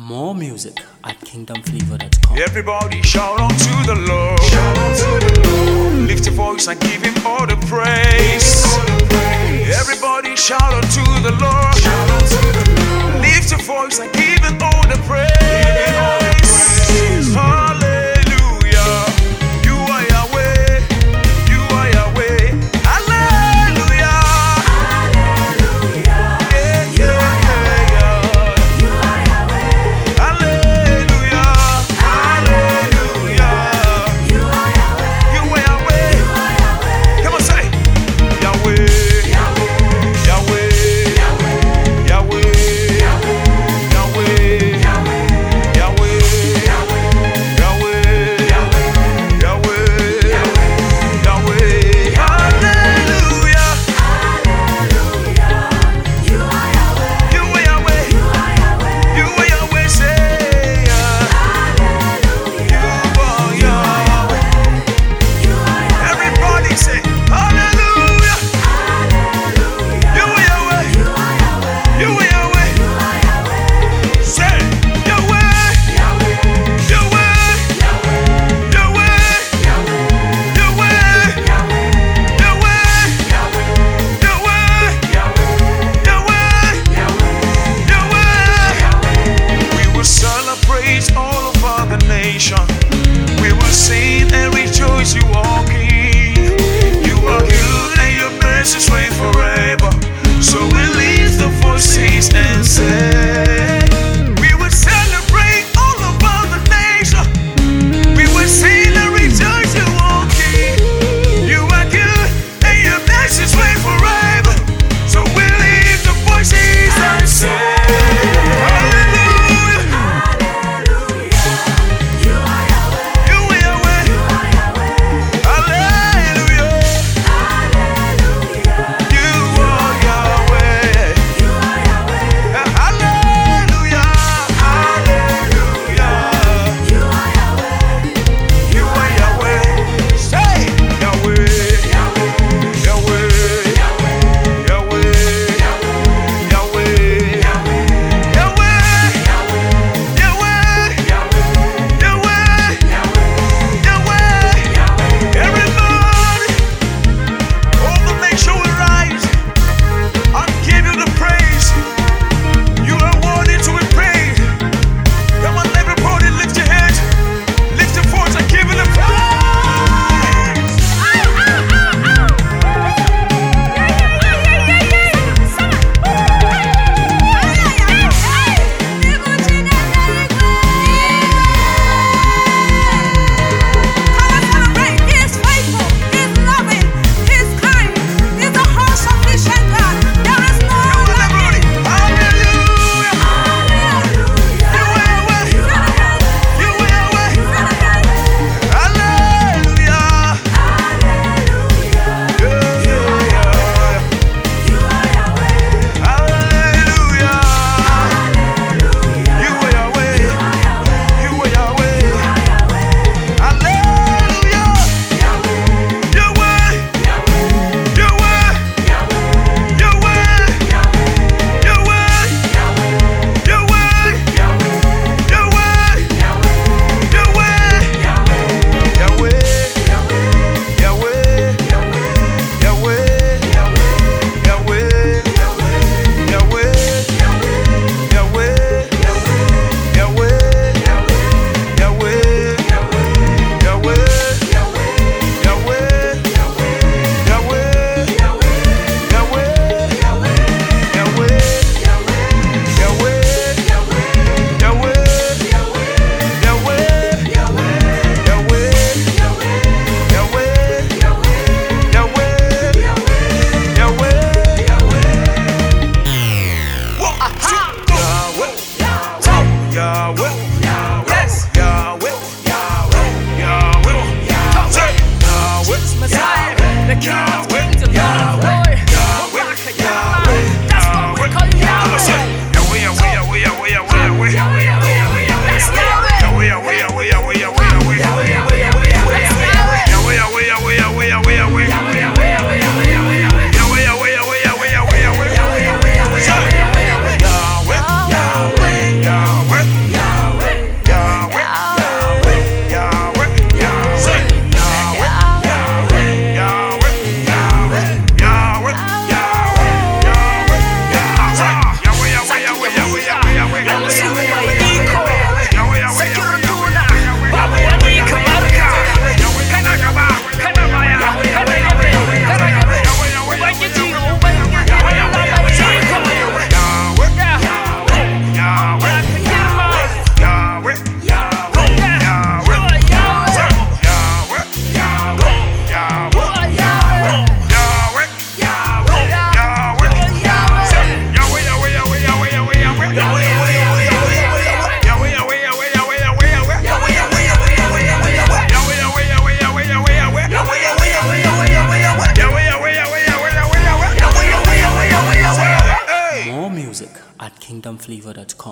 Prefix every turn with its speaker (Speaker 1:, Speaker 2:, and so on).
Speaker 1: More music at kingdomflavor.com.
Speaker 2: Everybody shout unto the Lord. Shout unto the Lord. Lift your voice and give him all the praise. Everybody shout unto the Lord. Shout unto the Lord. Lift your voice and give him all the praise. Hallelujah. You are Yahweh. You are Yahweh. Hallelujah.
Speaker 3: Hallelujah.
Speaker 2: Yeah, yeah, yeah, yeah.
Speaker 3: You are Yahweh.
Speaker 2: Hallelujah. Hallelujah.
Speaker 3: You are Yahweh.
Speaker 2: You are Yahweh.
Speaker 3: You are Yahweh.
Speaker 2: Come on, say Yahweh. Yahweh. Yahweh. Yahweh. Yahweh. Yahweh. Hallelujah.
Speaker 3: Hallelujah. You are Yahweh.
Speaker 2: You are Yahweh.
Speaker 3: You are Yahweh.
Speaker 2: You are Yahweh. Say
Speaker 3: Hallelujah.
Speaker 2: you are Yahweh.
Speaker 3: You are Yahweh.
Speaker 2: Everybody say hallelujah.
Speaker 3: Hallelujah.
Speaker 2: You are Yahweh.
Speaker 3: You are Yahweh.
Speaker 2: You are Yahweh.
Speaker 3: You are Yahweh.
Speaker 2: Say Yahweh.
Speaker 3: Yahweh.
Speaker 2: Yahweh.
Speaker 3: Yahweh.
Speaker 2: Yahweh. Yahweh. We will celebrate all over the nation. We will sing and rejoice, you are King. You are good and your mercy reign forever. So we lift the voices and say, we will celebrate all over the nation. We will sing and rejoice, you are King. You are good and your mercy reign forever. So we lift the voices and say, hallelujah.
Speaker 3: Hallelujah. You are Yahweh.
Speaker 2: You are Yahweh.
Speaker 3: You are Yahweh.
Speaker 2: Hallelujah.
Speaker 3: Hallelujah.
Speaker 2: You are Yahweh.
Speaker 3: You are Yahweh.
Speaker 2: Hallelujah. Hallelujah.
Speaker 3: You are Yahweh.
Speaker 2: You are Yahweh. Say Yahweh.
Speaker 3: Yahweh.
Speaker 2: Yahweh.
Speaker 3: Yahweh.
Speaker 2: Yahweh. Yahweh.
Speaker 3: Yahweh.
Speaker 2: Yahweh. Yahweh. Yahweh. Everybody, all the nation will rise and give you the praise. You are worthy to be praised. Come on, everybody, lift your hands, lift your voice, and give you the praise. Hallelujah. You are Yahweh. You are Yahweh. Hallelujah. Yeah, yeah, yeah. Hallelujah. You are Yahweh. You are Yahweh. Hallelujah. Yahweh. Yahweh. Yahweh. Yahweh. Yahweh.